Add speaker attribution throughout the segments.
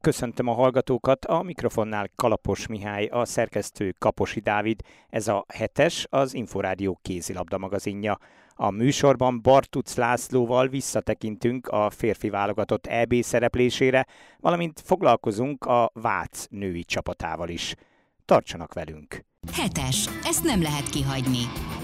Speaker 1: Köszöntöm a hallgatókat, a mikrofonnál Kalapos Mihály, a szerkesztő Kaposi Dávid. Ez a hetes, az Inforádió kézilabda magazinja. A műsorban Bartuc Lászlóval visszatekintünk a férfi válogatott EB szereplésére, valamint foglalkozunk a Vác női csapatával is. Tartsanak velünk!
Speaker 2: Hetes, ezt nem lehet kihagyni.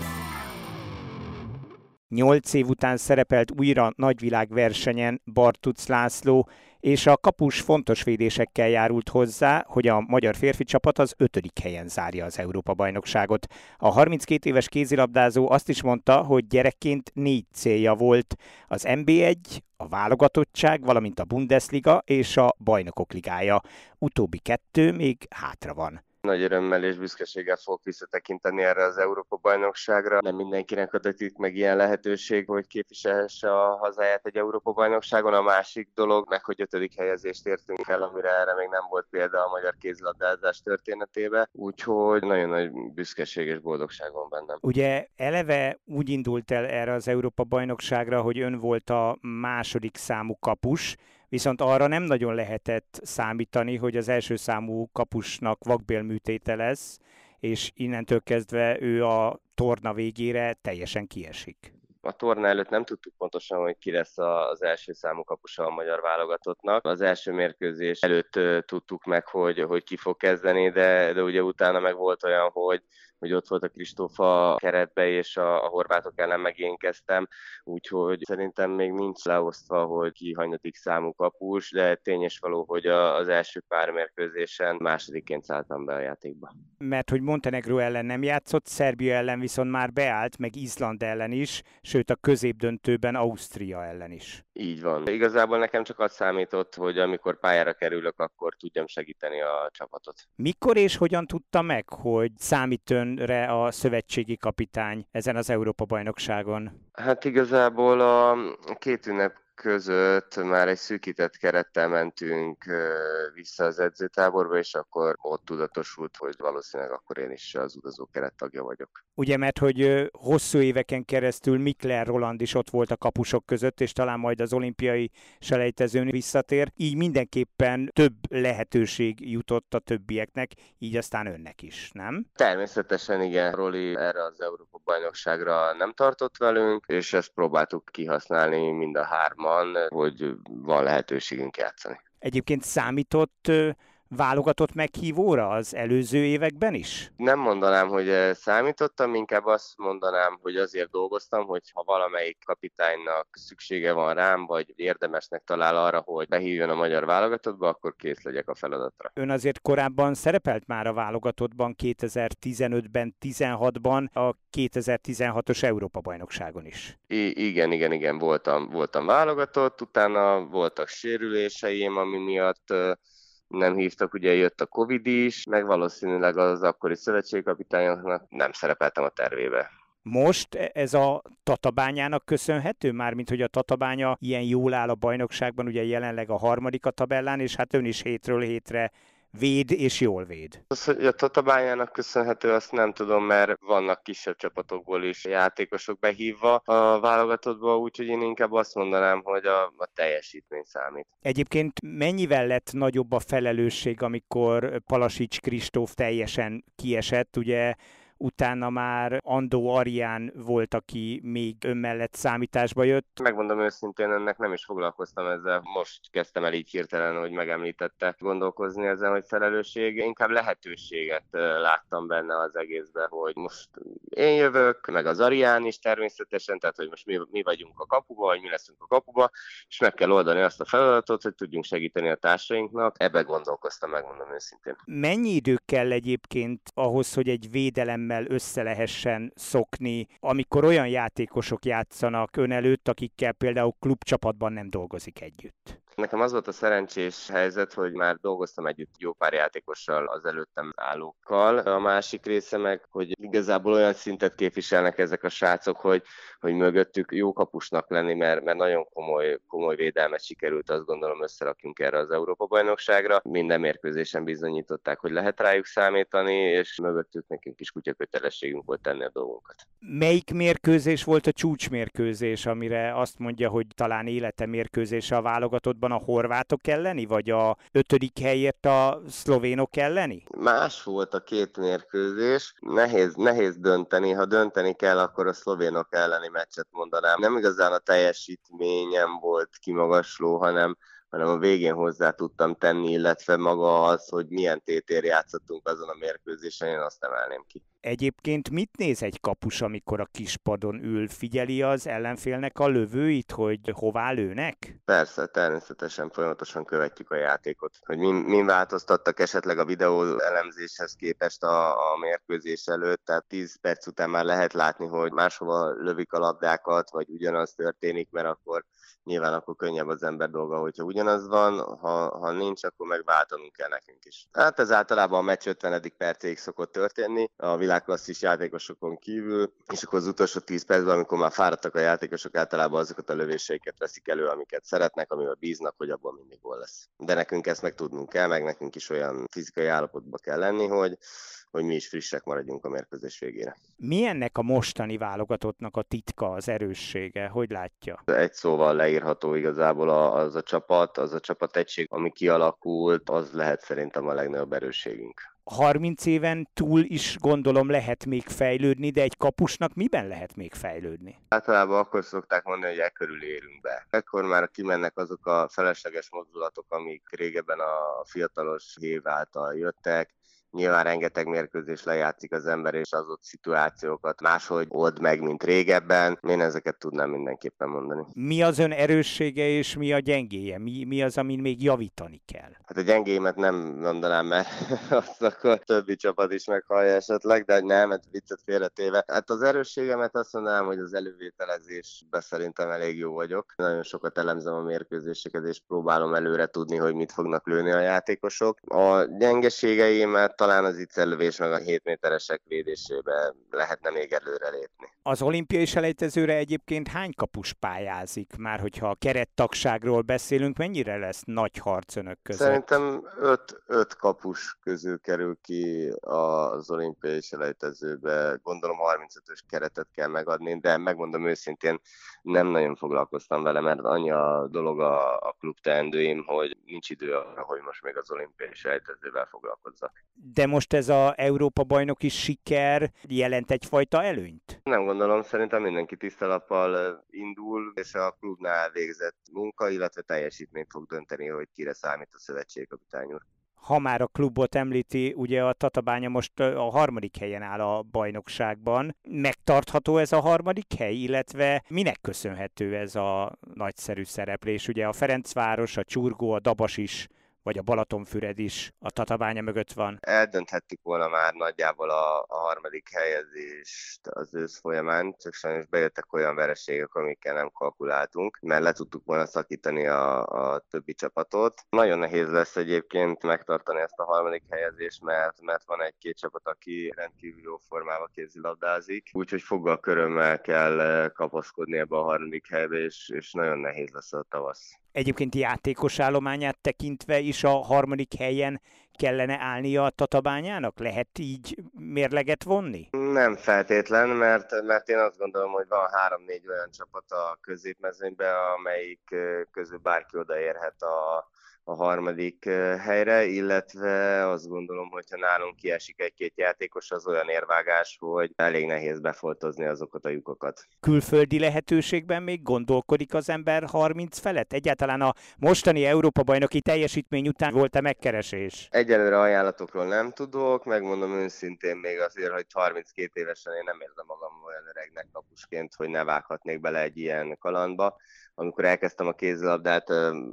Speaker 1: 8 év után szerepelt újra nagyvilágversenyen Bartuc László, és a kapus fontos védésekkel járult hozzá, hogy a magyar férfi csapat az 5. helyen zárja az Európa-bajnokságot. A 32 éves kézilabdázó azt is mondta, hogy gyerekként 4 célja volt: az NB1, a válogatottság, valamint a Bundesliga és a Bajnokok Ligája. Utóbbi 2 még hátra van.
Speaker 3: Nagy örömmel és büszkeséggel fogok visszatekinteni erre az Európa-bajnokságra. Nem mindenkinek adatik meg ilyen lehetőség, hogy képviselhesse a hazáját egy Európa-bajnokságon. A másik dolog, meg hogy 5. helyezést értünk el, amire erre még nem volt példa a magyar kézilabdázás történetében. Úgyhogy nagyon nagy büszkeség és boldogság van bennem.
Speaker 1: Ugye eleve úgy indult el erre az Európa-bajnokságra, hogy ön volt a második számú kapus, viszont arra nem nagyon lehetett számítani, hogy az első számú kapusnak vakbélműtéte lesz, és innentől kezdve ő a torna végére teljesen kiesik.
Speaker 3: A torna előtt nem tudtuk pontosan, hogy ki lesz az első számú kapusa a magyar válogatottnak. Az első mérkőzés előtt tudtuk meg, hogy ki fog kezdeni, de ugye utána meg volt olyan, hogy ott volt a Kristóf a keretbe, és a horvátok ellen meg én kezdtem, úgyhogy szerintem még nincs leosztva, hogy ki hanyadik számú kapus, de tény és való, hogy az első pár mérkőzésen másodikként szálltam be a játékba.
Speaker 1: Mert hogy Montenegró ellen nem játszott, Szerbia ellen viszont már beállt, meg Izland ellen is, sőt a középdöntőben Ausztria ellen is.
Speaker 3: Így van. Igazából nekem csak az számított, hogy amikor pályára kerülök, akkor tudjam segíteni a csapatot.
Speaker 1: Mikor és hogyan tudta meg, hogy számít önre a szövetségi kapitány ezen az Európa-bajnokságon?
Speaker 3: Hát igazából a két ünnep között már egy szűkített kerettel mentünk vissza az edzőtáborba, és akkor ott tudatosult, hogy valószínűleg akkor én is az utazó keret tagja vagyok.
Speaker 1: Ugye, mert hogy hosszú éveken keresztül Mikler Roland is ott volt a kapusok között, és talán majd az olimpiai selejtezőn visszatér, így mindenképpen több lehetőség jutott a többieknek, így aztán önnek is, nem?
Speaker 3: Természetesen igen, Roli erre az Európa-bajnokságra nem tartott velünk, és ezt próbáltuk kihasználni mind a hárman, hogy van lehetőségünk játszani.
Speaker 1: Egyébként számított válogatott meghívóra az előző években is?
Speaker 3: Nem mondanám, hogy számítottam, inkább azt mondanám, hogy azért dolgoztam, hogy ha valamelyik kapitánynak szüksége van rám, vagy érdemesnek talál arra, hogy behívjon a magyar válogatottba, akkor kész legyek a feladatra.
Speaker 1: Ön azért korábban szerepelt már a válogatottban 2015-ben, 16-ban, a 2016-os Európa-bajnokságon is.
Speaker 3: Igen, voltam válogatott, utána voltak sérüléseim, ami miatt nem hívtak, ugye jött a Covid is, meg valószínűleg az akkori szövetségkapitányoknak nem szerepeltem a tervébe.
Speaker 1: Most ez a Tatabányának köszönhető? Mármint, hogy a Tatabánya ilyen jól áll a bajnokságban, ugye jelenleg a 3. a tabellán, és hát ön is hétről hétre véd és jól véd.
Speaker 3: Az, hogy a Tatabányának köszönhető, azt nem tudom, mert vannak kisebb csapatokból is játékosok behívva a válogatottba, úgyhogy én inkább azt mondanám, hogy a teljesítmény számít.
Speaker 1: Egyébként mennyivel lett nagyobb a felelősség, amikor Palasics Kristóf teljesen kiesett, ugye utána már Andó Arián volt, aki még ön mellett számításba jött.
Speaker 3: Megmondom őszintén, ennek nem is foglalkoztam ezzel. Most kezdtem el így hirtelen, hogy megemlítette, gondolkozni ezen, hogy felelősség. Inkább lehetőséget láttam benne az egészben, hogy most én jövök, meg az Arián is természetesen, tehát hogy most mi vagyunk a kapuba, vagy mi leszünk a kapuba, és meg kell oldani azt a feladatot, hogy tudjunk segíteni a társainknak. Ebbe gondolkoztam, megmondom őszintén.
Speaker 1: Mennyi idő kell egyébként ahhoz, hogy egy védelemmel össze lehessen szokni, amikor olyan játékosok játszanak ön előtt, akikkel például klubcsapatban nem dolgozik együtt?
Speaker 3: Nekem az volt a szerencsés helyzet, hogy már dolgoztam együtt jó pár játékossal az előttem állókkal. A másik része meg, hogy igazából olyan szintet képviselnek ezek a srácok, hogy mögöttük jó kapusnak lenni, mert nagyon komoly védelmet sikerült, azt gondolom, összerakjunk erre az Európa-bajnokságra. Minden mérkőzésen bizonyították, hogy lehet rájuk számítani, és mögöttük nekünk is kutyakötelességünk volt tenni a dolgunkat.
Speaker 1: Melyik mérkőzés volt a csúcsmérkőzés, amire azt mondja, hogy talán élete mérkőzése a válogatottban, sorozatban a horvátok elleni, vagy a 5. helyért a szlovénok elleni?
Speaker 3: Más volt a két mérkőzés. Nehéz dönteni. Ha dönteni kell, akkor a szlovénok elleni meccset mondanám. Nem igazán a teljesítményem volt kimagasló, hanem a végén hozzá tudtam tenni, illetve maga az, hogy milyen tétér játszottunk azon a mérkőzésen, én azt emelném ki.
Speaker 1: Egyébként mit néz egy kapus, amikor a kispadon ül? Figyeli az ellenfélnek a lövőit, hogy hová lőnek?
Speaker 3: Persze, természetesen folyamatosan követjük a játékot. Hogy min változtattak esetleg a videó elemzéshez képest a mérkőzés előtt, tehát 10 perc után már lehet látni, hogy máshova lövik a labdákat, vagy ugyanaz történik, mert akkor nyilván akkor könnyebb az ember dolga, hogyha ugyanaz van, ha nincs, akkor meg váltanunk kell nekünk is. Hát ez általában a meccs 50. percéig szokott történni, a világklasszis játékosokon kívül, és akkor az utolsó 10 percben, amikor már fáradtak a játékosok, általában azokat a lövéseiket veszik elő, amiket szeretnek, amivel bíznak, hogy abban mindig gól lesz. De nekünk ezt meg tudnunk kell, meg nekünk is olyan fizikai állapotban kell lenni, hogy mi is frissek maradjunk a mérkőzés végére.
Speaker 1: Mi ennek a mostani válogatottnak a titka, az erőssége? Hogy látja?
Speaker 3: Egy szóval leírható igazából az a csapategység, ami kialakult, az lehet szerintem a legnagyobb erősségünk.
Speaker 1: 30 éven túl is gondolom lehet még fejlődni, de egy kapusnak miben lehet még fejlődni?
Speaker 3: Általában akkor szokták mondani, hogy körül érünk be. Ekkor már kimennek azok a felesleges mozdulatok, amik régebben a fiatalos év által jöttek. Nyilván rengeteg mérkőzés lejátszik az ember, és az ott szituációkat máshogy old meg, mint régebben. Én ezeket tudnám mindenképpen mondani.
Speaker 1: Mi az ön erőssége, és mi a gyengéje? Mi az, amin még javítani kell?
Speaker 3: Hát a gyengéimet nem mondanám, mert azt akkor többi csapat is meghallja esetleg, de nem, hát viccet félretéve. Hát az erősségemet azt mondanám, hogy az elővételezésben szerintem elég jó vagyok. Nagyon sokat elemzem a mérkőzéseket, és próbálom előre tudni, hogy mit fognak lőni a játékosok. A gyengeségeimet talán az iccellövés meg a 7 méteresek védésébe lehetne még előre lépni.
Speaker 1: Az olimpiai selejtezőre egyébként hány kapus pályázik? Már hogyha a kerettagságról beszélünk, mennyire lesz nagy harc önök között?
Speaker 3: Szerintem 5 kapus közül kerül ki az olimpiai selejtezőbe. Gondolom 35-ös keretet kell megadni, de megmondom őszintén, nem nagyon foglalkoztam vele, mert annyi a dolog a klub teendőim, hogy nincs idő arra, hogy most még az olimpiai selejtezővel foglalkozzak.
Speaker 1: De most ez az Európa-bajnoki siker jelent egyfajta előnyt?
Speaker 3: Nem gondolom, szerintem mindenki tiszta lappal indul, és a klubnál végzett munka, illetve teljesítményt fog dönteni, hogy kire számít a szövetségkapitány úr.
Speaker 1: Ha már a klubot említi, ugye a Tatabánya most a 3. helyen áll a bajnokságban. Megtartható ez a 3. hely, illetve minek köszönhető ez a nagyszerű szereplés? Ugye a Ferencváros, a Csurgó, a Dabas is, vagy a Balatonfüred is a Tatabánya mögött van.
Speaker 3: Eldönthettük volna már nagyjából a 3. helyezést az ősz folyamán, csak sajnos bejöttek olyan vereségek, amikkel nem kalkuláltunk, mert le tudtuk volna szakítani a többi csapatot. Nagyon nehéz lesz egyébként megtartani ezt a 3. helyezést, mert van egy-két csapat, aki rendkívül jó formában kézilabdázik, úgyhogy foggal körömmel kell kapaszkodni ebbe a 3. helybe, és nagyon nehéz lesz a tavasz.
Speaker 1: Egyébként játékos állományát tekintve is a 3. helyen kellene állnia a Tatabányának? Lehet így mérleget vonni?
Speaker 3: Nem feltétlen, mert én azt gondolom, hogy van 3-4 olyan csapat a középmezőnyben, amelyik közül bárki odaérhet a 3. helyre, illetve azt gondolom, hogyha nálunk kiesik egy-két játékos, az olyan érvágás, hogy elég nehéz befoltozni azokat a lyukokat.
Speaker 1: Külföldi lehetőségben még gondolkodik az ember 30 felett? Egyáltalán a mostani Európa-bajnoki teljesítmény után volt-e megkeresés?
Speaker 3: Egyelőre ajánlatokról nem tudok, megmondom őszintén még azért, hogy 32 évesen én nem érzem magam olyan öregnek kapusként, hogy ne vághatnék bele egy ilyen kalandba. Amikor elkezdtem a kézilabdát,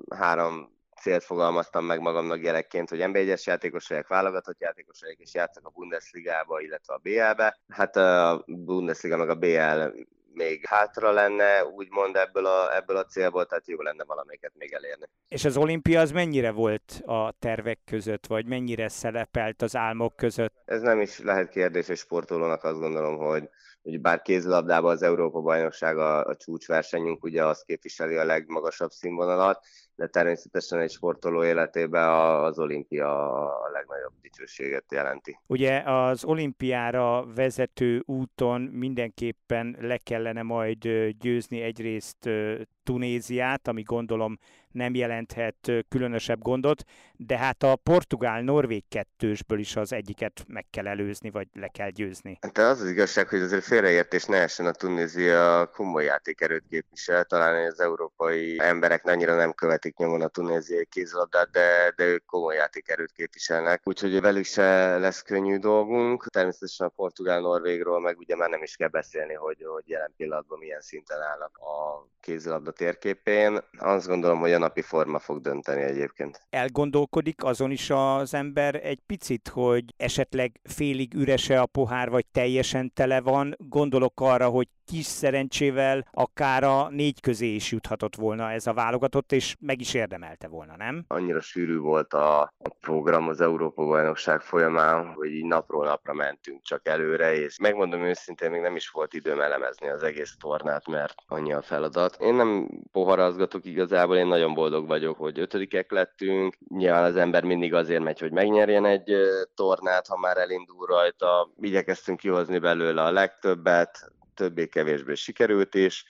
Speaker 3: 3 célt fogalmaztam meg magamnak gyerekként, hogy NB1-es játékos vagyok, válogatott játékos vagyok, és játszok a Bundesligába, illetve a BL-be. Hát a Bundesliga meg a BL még hátra lenne, úgymond ebből a célból, tehát jó lenne valamelyiket még elérni.
Speaker 1: És az olimpia az mennyire volt a tervek között, vagy mennyire szerepelt az álmok között?
Speaker 3: Ez nem is lehet kérdés, és sportolónak azt gondolom, hogy bár kézilabdában az Európa-bajnokság a csúcsversenyünk, ugye azt képviseli a legmagasabb színvonalat, de természetesen egy sportoló életében az olimpia a legnagyobb dicsőséget jelenti.
Speaker 1: Ugye az olimpiára vezető úton mindenképpen le kellene majd győzni egyrészt Tunéziát, ami gondolom nem jelenthet különösebb gondot, de hát a portugál-norvég kettősből is az egyiket meg kell előzni, vagy le kell győzni.
Speaker 3: Hát az az igazság, hogy azért félreértés ne essen, a Tunézia komoly játékerőt képvisel, talán az európai emberek annyira nem követik nyomon a tunéziai kézilabdát, de ők komoly játékerőt képviselnek, úgyhogy velük se lesz könnyű dolgunk. Természetesen a portugál-norvégról meg ugye már nem is kell beszélni, hogy jelen pillanatban milyen szinten állnak a kézilabda térképén. Azt gondolom, hogy a napi forma fog dönteni egyébként.
Speaker 1: Elgondolkodik azon is az ember egy picit, hogy esetleg félig ürese a pohár, vagy teljesen tele van. Gondolok arra, hogy kis szerencsével akár a 4 közé is juthatott volna ez a válogatott, és meg is érdemelte volna, nem?
Speaker 3: Annyira sűrű volt a program az Európa-bajnokság folyamán, hogy így napról napra mentünk csak előre, és megmondom őszintén, még nem is volt időm elemezni az egész tornát, mert annyi a feladat. Én nem poharazgatok igazából, én nagyon boldog vagyok, hogy 5-ek lettünk. Nyilván az ember mindig azért megy, hogy megnyerjen egy tornát, ha már elindul rajta. Igyekeztünk kihozni belőle a legtöbbet, többé-kevésbé sikerült is,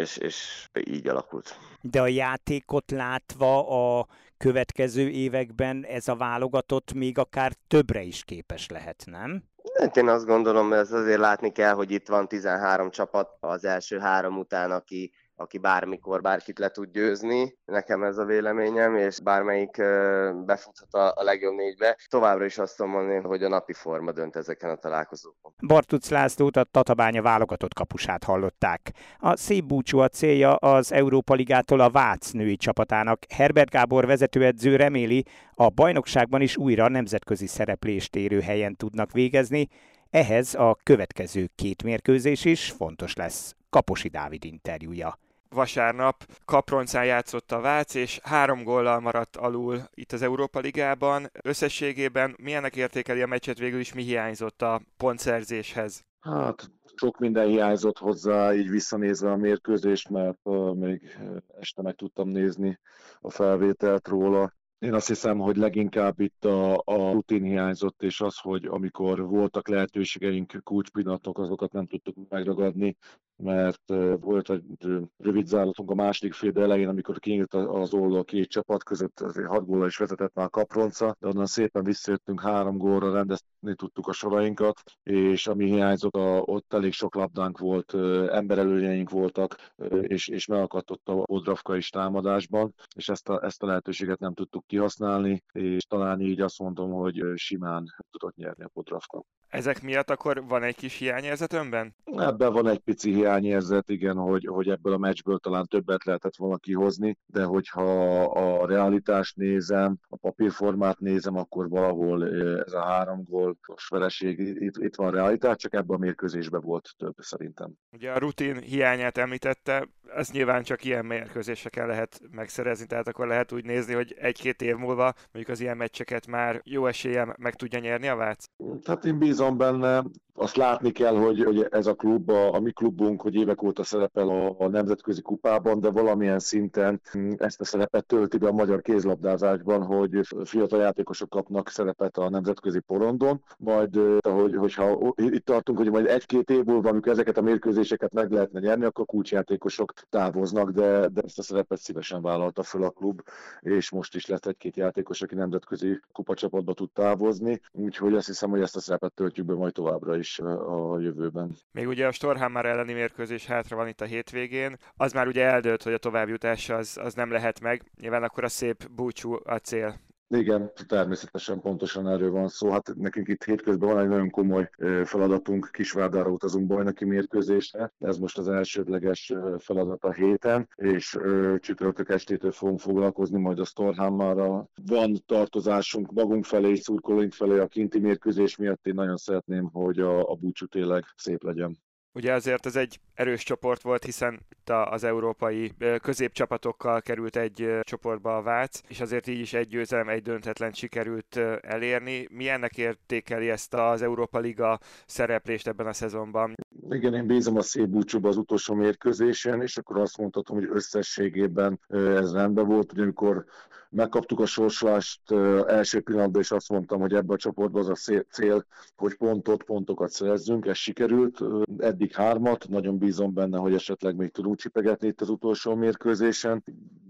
Speaker 3: és így alakult.
Speaker 1: De a játékot látva a következő években ez a válogatott még akár többre is képes lehet, nem?
Speaker 3: Én azt gondolom, ez azért látni kell, hogy itt van 13 csapat az első 3 után, aki bármikor bárkit le tud győzni. Nekem ez a véleményem, és bármelyik befuthat a legjobb 4-be. Továbbra is azt tudom mondani, hogy a napi forma dönt ezeken a találkozókon.
Speaker 1: Bartuc Lászlót, a Tatabánya válogatott kapusát hallották. A szép búcsú a célja az Európa Ligától a Vác női csapatának. Herbert Gábor vezetőedző reméli, a bajnokságban is újra nemzetközi szereplést érő helyen tudnak végezni. Ehhez a következő 2 mérkőzés is fontos lesz. Kaposi Dávid interjúja.
Speaker 4: Vasárnap Kaproncán játszott a Vác, és 3 góllal maradt alul itt az Európa Ligában. Összességében milyennek értékeli a meccset, végül is mi hiányzott a pontszerzéshez?
Speaker 5: Hát sok minden hiányzott hozzá, így visszanézve a mérkőzést, mert még este meg tudtam nézni a felvételt róla. Én azt hiszem, hogy leginkább itt a rutin hiányzott, és az, hogy amikor voltak lehetőségeink, kulcspillanatok, azokat nem tudtuk megragadni, mert volt egy rövid záratunk a második fél elején, amikor kinyílt az oldal 2 csapat között, 6 góllal is vezetett már Kapronca, de onnan szépen visszajöttünk 3 gólra, rendezni tudtuk a sorainkat, és ami hiányzott, ott elég sok labdánk volt, emberelőnyeink voltak, és megakadt a Podravka is támadásban, és ezt a lehetőséget nem tudtuk kihasználni, és talán így azt mondom, hogy simán tudott nyerni a Podravka.
Speaker 4: Ezek miatt akkor van egy kis hiányérzet önben?
Speaker 5: Ebben van egy pici hiányérzet, igen, hogy ebből a meccsből talán többet lehetett volna kihozni, de hogyha a realitást nézem, a papírformát nézem, akkor valahol ez a 3 gólos vereség, itt van realitás, csak ebben a mérkőzésben volt több szerintem.
Speaker 4: Ugye a rutin hiányát említette, ez nyilván csak ilyen mérkőzéseken lehet megszerezni, tehát akkor lehet úgy nézni, hogy 1-2 év múlva mondjuk az ilyen meccseket már jó eséllyel meg tudja nyerni a Vác?
Speaker 5: Hát én bízom benne, azt látni kell, hogy ez a klub, a mi klubunk, hogy évek óta szerepel a nemzetközi kupában, de valamilyen szinten ezt a szerepet tölti be a magyar kézlabdázásban, hogy fiatal játékosok kapnak szerepet a nemzetközi porondon, majd hogyha itt tartunk, hogy majd 1-2 év múlva, amikor ezeket a mérkőzéseket meg lehetne nyerni, akkor kulcsjátékosok távoznak, de ezt a szerepet szívesen vállalta föl a klub, és most is lett 1-2 játékos, aki nemzetközi kupacsapatba tud távozni, úgyhogy azt hiszem, hogy ezt a szerepet töltjük be majd továbbra is a jövőben.
Speaker 4: Még ugye a Storhamar elleni mérkőzés hátra van itt a hétvégén, az már ugye eldőlt, hogy a továbbjutás az nem lehet meg, nyilván akkor a szép búcsú a cél.
Speaker 5: Igen, természetesen pontosan erről van szó. Hát nekünk itt hétközben van egy nagyon komoly feladatunk, Kisvárdára utazunk bajnoki mérkőzésre. Ez most az elsődleges feladat a héten, és csütörtök estétől fogunk foglalkozni majd a Storhammarra. Van tartozásunk magunk felé és szurkolóink felé a kinti mérkőzés miatt. Én nagyon szeretném, hogy a búcsú tényleg szép legyen.
Speaker 4: Ugye azért ez egy erős csoport volt, hiszen itt az európai középcsapatokkal került egy csoportba a Vác, és azért így is egy győzelem, egy döntetlen sikerült elérni. Milyennek értékeli ezt az Európa Liga szereplést ebben a szezonban?
Speaker 5: Igen, én bízom a szép búcsúba az utolsó mérkőzésen, és akkor azt mondhatom, hogy összességében ez rendben volt, hogy amikor megkaptuk a sorsolást első pillanatban, és azt mondtam, hogy ebben a csoportban az a cél, hogy pontokat szerezzünk, ez sikerült, eddig 3, nagyon bízom benne, hogy esetleg még tudunk csipegetni itt az utolsó mérkőzésen.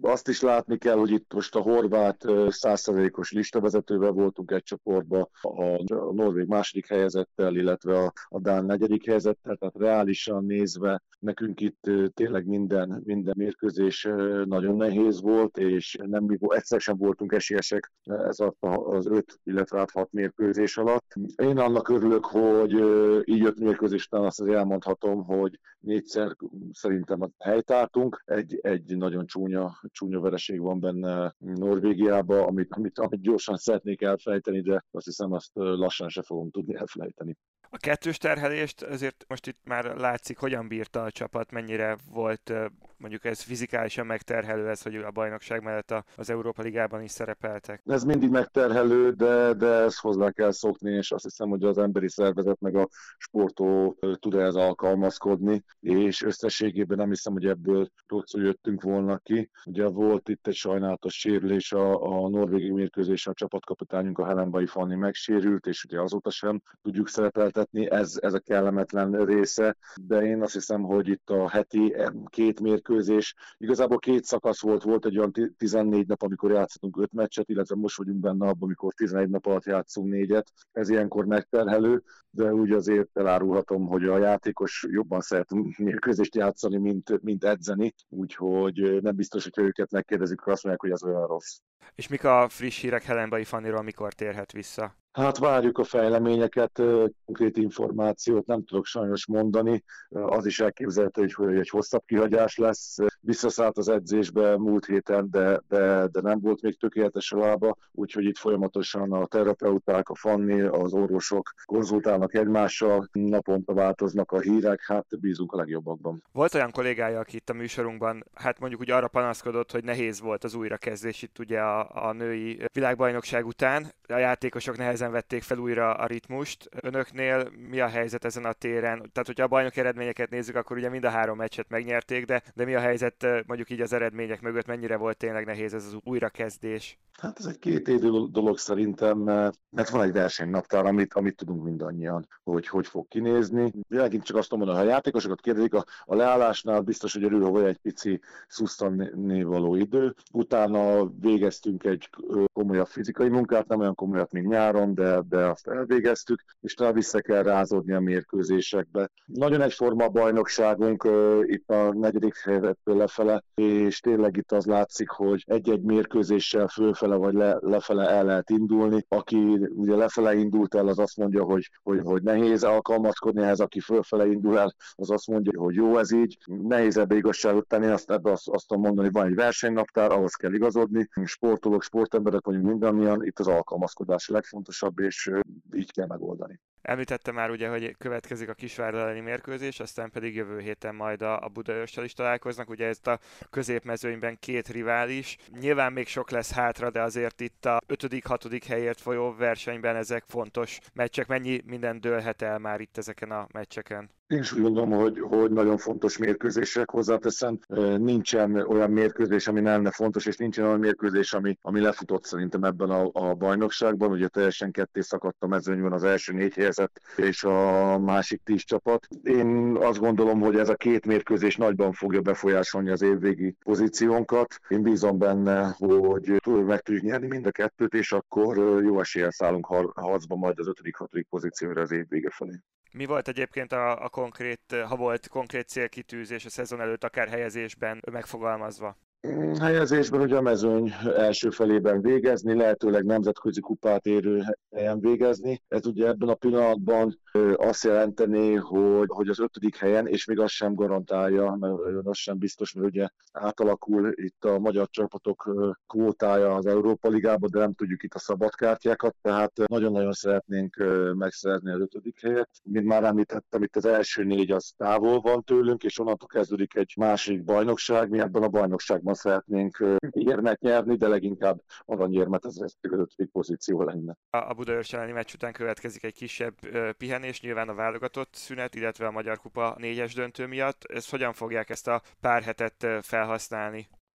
Speaker 5: Azt is látni kell, hogy itt most a horvát 100%-os listavezetővel voltunk egy csoportban, a norvég második helyezettel, illetve a dán negyedik helyezettel, tehát reálisan nézve nekünk itt tényleg minden mérkőzés nagyon nehéz volt, és egyszer sem voltunk esélyesek ez az 5, illetve 6 mérkőzés alatt. Én annak örülök, hogy így 5 mérkőzés után azt elmondhatom, hogy 4-szer szerintem helytáltunk. Egy nagyon csúnya vereség van benne Norvégiában, amit gyorsan szeretnék elfelejteni, de azt hiszem, azt lassan se fogom tudni elfelejteni.
Speaker 4: A kettős terhelést azért most itt már látszik, hogyan bírta a csapat, mennyire volt mondjuk ez fizikálisan megterhelő, ez, hogy a bajnokság mellett az Európa Ligában is szerepeltek.
Speaker 5: Ez mindig megterhelő, de ezt hozzá kell szokni, és azt hiszem, hogy az emberi szervezet meg a sportoló tud ehhez alkalmazkodni, és összességében nem hiszem, hogy ebből rosszul jöttünk volna ki. Ugye volt itt egy sajnálatos sérülés a norvégi mérkőzésen, a csapatkapitányunk, a Helenbai Fanni megsérült, és ugye azóta sem tudjuk szerepeltetni, ez a kellemetlen része, de én azt hiszem, hogy itt a heti 2 mérkőzés, igazából 2 szakasz volt egy olyan 14 nap, amikor játszottunk 5 meccset, illetve most vagyunk benne abban, amikor 11 nap alatt játszunk 4-et. Ez ilyenkor megterhelő, de úgy azért elárulhatom, hogy a játékos jobban szeret mérkőzést játszani, mint edzeni, úgyhogy nem biztos, hogyha őket megkérdezik, akkor azt mondják, hogy ez olyan rossz.
Speaker 4: És mik a friss hírek Helenbai Fanniról, mikor térhet vissza?
Speaker 5: Hát várjuk a fejleményeket, konkrét információt nem tudok sajnos mondani. Az is elképzelhető, hogy egy hosszabb kihagyás lesz. Visszaszállt az edzésbe múlt héten, de nem volt még tökéletes a lába, úgyhogy itt folyamatosan a terapeuták, a Fanni, az orvosok konzultálnak egymással, naponta változnak a hírek, hát bízunk a legjobbakban.
Speaker 4: Volt olyan kollégája, aki itt a műsorunkban, hát mondjuk úgy arra panaszkodott, hogy nehéz volt az újrakezdés itt ugye a női világbajnokság után. A játékosok nehezen vették fel újra a ritmust. Önöknél mi a helyzet ezen a téren? Tehát, hogyha a bajnoki eredményeket nézzük, akkor ugye mind a 3 meccset megnyerték, de mi a helyzet mondjuk így az eredmények mögött? Mennyire volt tényleg nehéz ez az újrakezdés?
Speaker 5: Hát ez egy 2 évű dolog szerintem, mert van egy versenynaptár, amit tudunk mindannyian, hogy fog kinézni. Megint csak azt mondom, hogy ha a játékosokat kérdezik, a leállásnál biztos, hogy örül, hogy egy pici szusztanni való idő. Utána végeztünk egy komolyabb fizikai munkát, nem olyan komolyat, mint nyáron, de azt elvégeztük, és talán vissza kell rázódni a mérkőzésekbe. Nagyon egyforma a bajnokságunk itt a 4. helyettől lefele, és tényleg itt az látszik, hogy egy-egy mérkőzéssel fölfele vagy lefele el lehet indulni. Aki ugye lefele indult el, az azt mondja, hogy nehéz alkalmazkodni ehhez, aki fölfele indul el, az azt mondja, hogy jó ez így. Nehéz ebbe igazságot tenni, azt tudom mondani, van egy versenynaptár, ahhoz kell igazodni. Sportolók, sportemberek vagyunk mindannyian, itt az alkalmazkodás a legfontosabb, és így kell megoldani.
Speaker 4: Említette már ugye, hogy következik a Kisvárda elleni mérkőzés, aztán pedig jövő héten majd a Budaörssel is találkoznak. Ugye ez a középmezőnyben 2 rivális. Nyilván még sok lesz hátra, de azért itt a 5.-6. helyért folyó versenyben ezek fontos meccsek. Mennyi minden dőlhet el már itt ezeken a meccseken?
Speaker 5: Én is úgy gondolom, hogy nagyon fontos mérkőzések, hozzáteszem. Nincsen olyan mérkőzés, ami nem lenne fontos, és nincsen olyan mérkőzés, ami lefutott szerintem ebben a bajnokságban. Ugye teljesen ketté szakadt a mezőnyben az első 4 helyezett és a másik 10 csapat. Én azt gondolom, hogy ez a 2 mérkőzés nagyban fogja befolyásolni az évvégi pozíciónkat. Én bízom benne, hogy meg tudjuk nyerni mind a 2-t, és akkor jó eséllyel szállunk harcba majd az 5.-6. pozícióra az év vége felé.
Speaker 4: Mi volt egyébként a konkrét, ha volt konkrét célkitűzés a szezon előtt, akár helyezésben megfogalmazva?
Speaker 5: Helyezésben ugye a mezőny első felében végezni, lehetőleg nemzetközi kupát érő helyen végezni. Ez ugye ebben a pillanatban azt jelenteni, hogy az 5. helyen, és még azt sem garantálja, mert az sem biztos, mert ugye átalakul itt a magyar csapatok kvótája az Európa Ligában, de nem tudjuk itt a szabadkártyákat, tehát nagyon-nagyon szeretnénk megszerezni az 5. helyet. Mint már említettem, itt az első 4 az távol van tőlünk, és onnantól kezdődik egy másik bajnokság. Mi ebben a bajnokságban szeretnénk érmet nyerni, de leginkább aranyérmet, ez az 5. pozíció lenne.
Speaker 4: A Budaörs elleni meccs után következik egy kisebb pihenés, nyilván a válogatott szünet, illetve a Magyar Kupa 4-es döntő miatt. Ezt hogyan fogják ezt a pár hetet felhasználni?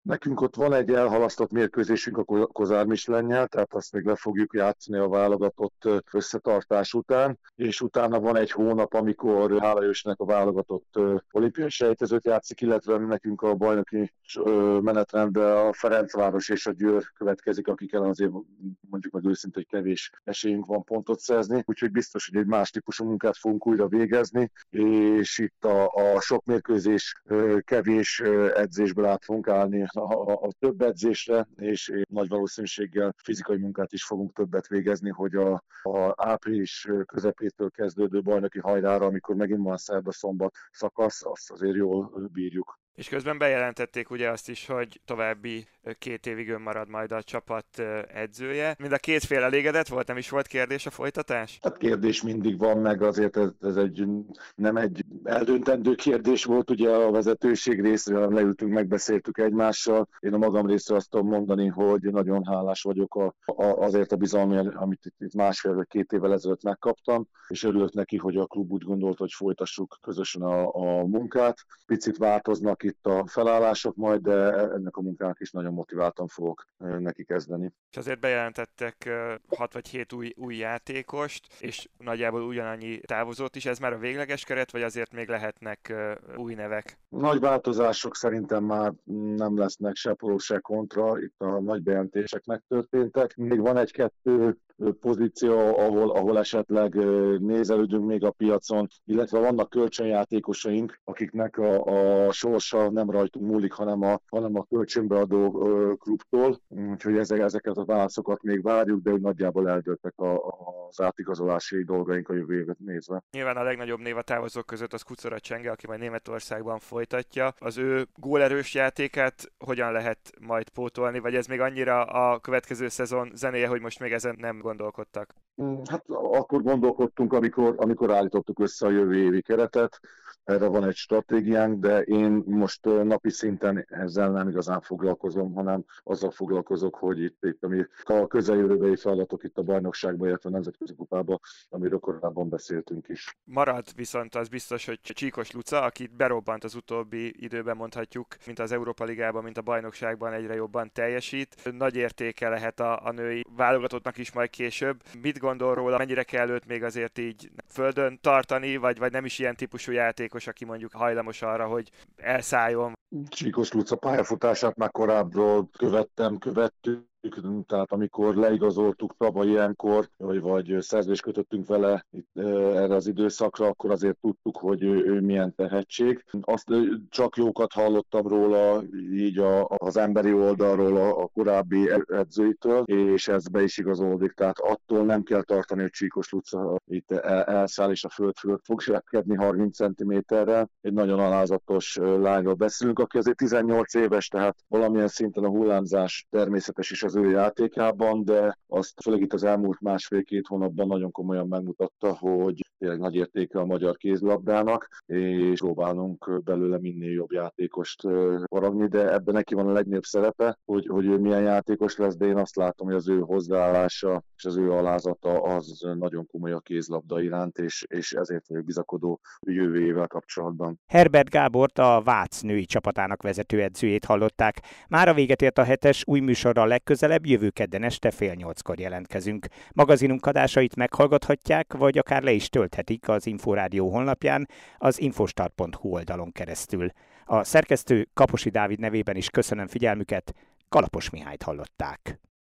Speaker 5: Nekünk ott van egy elhalasztott mérkőzésünk a Kozár Mislennyel, tehát azt még le fogjuk játszani a válogatott összetartás után, és utána van egy hónap, amikor hála Jósnek a válogatott olimpiai selejtezőt játszik, illetve nekünk a bajnoki menetrendben a Ferencváros és a Győr következik, akik ellen azért mondjuk meg őszintén, hogy kevés esélyünk van pontot szerzni, úgyhogy biztos, hogy egy más típusú munkát fogunk újra végezni, és itt a sok mérkőzés kevés edzésből át fogunk állni a több edzésre, és nagy valószínűséggel fizikai munkát is fogunk többet végezni, hogy a április közepétől kezdődő bajnoki hajrára, amikor megint van szerda-szombat szakasz, azt azért jól bírjuk.
Speaker 4: És közben bejelentették ugye azt is, hogy további 2 évig marad majd a csapat edzője. Mind a két fél elégedett volt, nem is volt kérdés a folytatás?
Speaker 5: Hát kérdés mindig van, meg azért ez nem egy eldöntendő kérdés volt ugye a vezetőség részéről, leültünk, megbeszéltük egymással. Én a magam részéről azt tudom mondani, hogy nagyon hálás vagyok azért a bizalomért, amit itt 1,5 vagy 2 évvel ezelőtt megkaptam, és örülök neki, hogy a klub úgy gondolt, hogy folytassuk közösen a munkát. Picit változnak itt a felállások majd, de ennek a munkának is nagyon motiváltan fogok neki kezdeni.
Speaker 4: És azért bejelentettek 6 vagy 7 új játékost, és nagyjából ugyanannyi távozót is. Ez már a végleges keret, vagy azért még lehetnek új nevek?
Speaker 5: Nagy változások szerintem már nem lesznek se pro, se kontra, itt a nagy bejelentések megtörténtek. Még van 1-2 pozíció, ahol esetleg nézelődünk még a piacon, illetve vannak kölcsönjátékosaink, akiknek a sorsa nem rajtunk múlik, hanem a kölcsönbeadó klubtól. Úgyhogy ezeket a válaszokat még várjuk, de nagyjából eldőltek az átigazolási dolgaink a jövő évet nézve.
Speaker 4: Nyilván a legnagyobb név a távozók között az Kucora Csenge, aki majd Németországban folytatja. Az ő gólerős játékát hogyan lehet majd pótolni, vagy ez még annyira a következő szezon zenéje, hogy most még ezen nem gondolkodtak?
Speaker 5: Hát akkor gondolkodtunk, amikor állítottuk össze a jövő évi keretet. Erre van egy stratégiánk, de én most napi szinten ezzel nem igazán foglalkozom, hanem azzal foglalkozok, hogy itt ami a közeljövőbeli feladatok itt a bajnokságban, illetve a nemzetközi kupában, amiről korábban beszéltünk is.
Speaker 4: Marad viszont az biztos, hogy Csíkos Luca, akit berobbant az utóbbi időben mondhatjuk, mint az Európa Ligában, mint a bajnokságban egyre jobban teljesít. Nagy értéke lehet a női válogatottnak is majd később. Mit gondol róla, mennyire kell őt még azért így földön tartani, vagy nem is ilyen típusú játékos, aki mondjuk hajlamos arra, hogy elszálljon?
Speaker 5: Csíkos Luca pályafutását már korábbról követtük, tehát amikor leigazoltuk tavaly ilyenkor, vagy szerződést kötöttünk vele erre az időszakra, akkor azért tudtuk, hogy ő milyen tehetség. Azt csak jókat hallottam róla így az emberi oldalról a korábbi edzőitől, és ez be is igazolódik, tehát attól nem kell tartani, hogy Csíkos Luca itt elszáll és a föld fölött fog repkedni 30 cm-rel. Egy nagyon alázatos lányról beszélünk, aki azért 18 éves, tehát valamilyen szinten a hullámzás természetes is az ő játékában, de azt főleg itt az elmúlt 1,5-2 hónapban nagyon komolyan megmutatta, hogy tényleg nagy értéke a magyar kézilabdának, és próbálunk belőle minél jobb játékost faragni, de ebben neki van a legnagyobb szerepe, hogy ő milyen játékos lesz, de én azt látom, hogy az ő hozzáállása és az ő alázata az nagyon komoly a kézilabda iránt, és ezért vagyok bizakodó jövőjével kapcsolatban.
Speaker 1: Herbert Gábort, a Vác női csapatának vezetőedzőjét hallották. Mára véget ért a hetes, új műsorral legközelebb jövő kedden este 7:30-kor jelentkezünk. Magazinunk adásait meghallgathatják, vagy akár le is tölthetik az Inforádió honlapján, az infostart.hu oldalon keresztül. A szerkesztő Kaposi Dávid nevében is köszönöm figyelmüket, Kalapos Mihályt hallották.